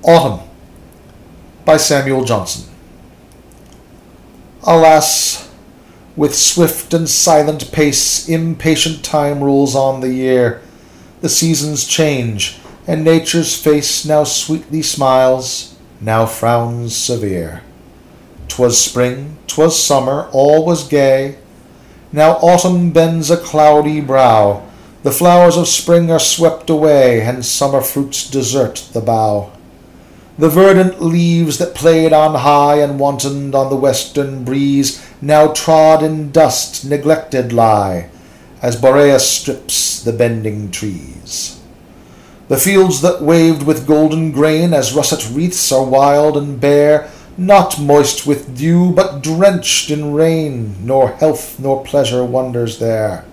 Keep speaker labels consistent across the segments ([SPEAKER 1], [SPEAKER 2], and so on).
[SPEAKER 1] Autumn by Samuel Johnson. Alas, with swift and silent pace, impatient time rolls on the year. The seasons change, and nature's face now sweetly smiles, now frowns severe. 'Twas spring, 'twas summer, all was gay. Now autumn bends a cloudy brow. The flowers of spring are swept away, and summer fruits desert the bough. The verdant leaves that played on high and wantoned on the western breeze now trod in dust neglected lie, as Boreas strips the bending trees. The fields that waved with golden grain as russet wreaths are wild and bare, not moist with dew, but drenched in rain, nor health nor pleasure wanders there.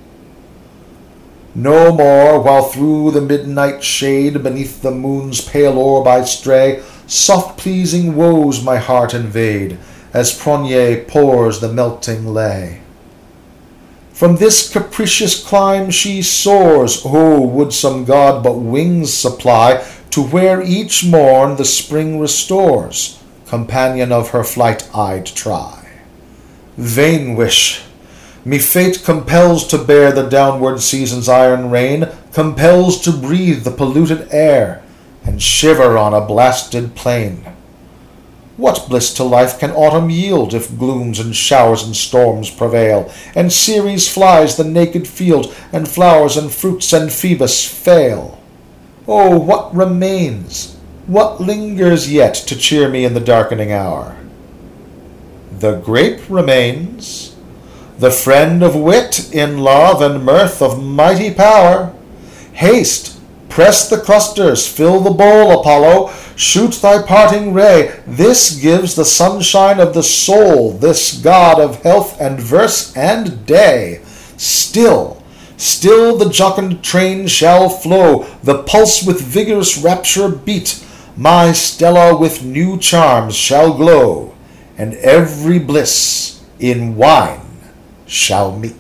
[SPEAKER 1] No more, while through the midnight shade, beneath the moon's pale orb I stray, soft pleasing woes my heart invade, as Progné pours the melting lay. From this capricious clime she soars, oh, would some god but wings supply, to where each morn the spring restores, companion of her flight I'd try. Vain wish! Me fate compels to bear the downward season's iron rain, compels to breathe the polluted air, and shiver on a blasted plain. What bliss to life can autumn yield, if glooms and showers and storms prevail, and Ceres flies the naked field, and flowers and fruits and Phoebus fail? Oh, what remains, what lingers yet to cheer me in the darkening hour? The grape remains, the friend of wit, in love and mirth of mighty power. Haste, press the clusters, fill the bowl, Apollo, shoot thy parting ray. This gives the sunshine of the soul, this god of health and verse and day. Still the jocund train shall flow, the pulse with vigorous rapture beat. My Stella with new charms shall glow, and every bliss in wine shall meet.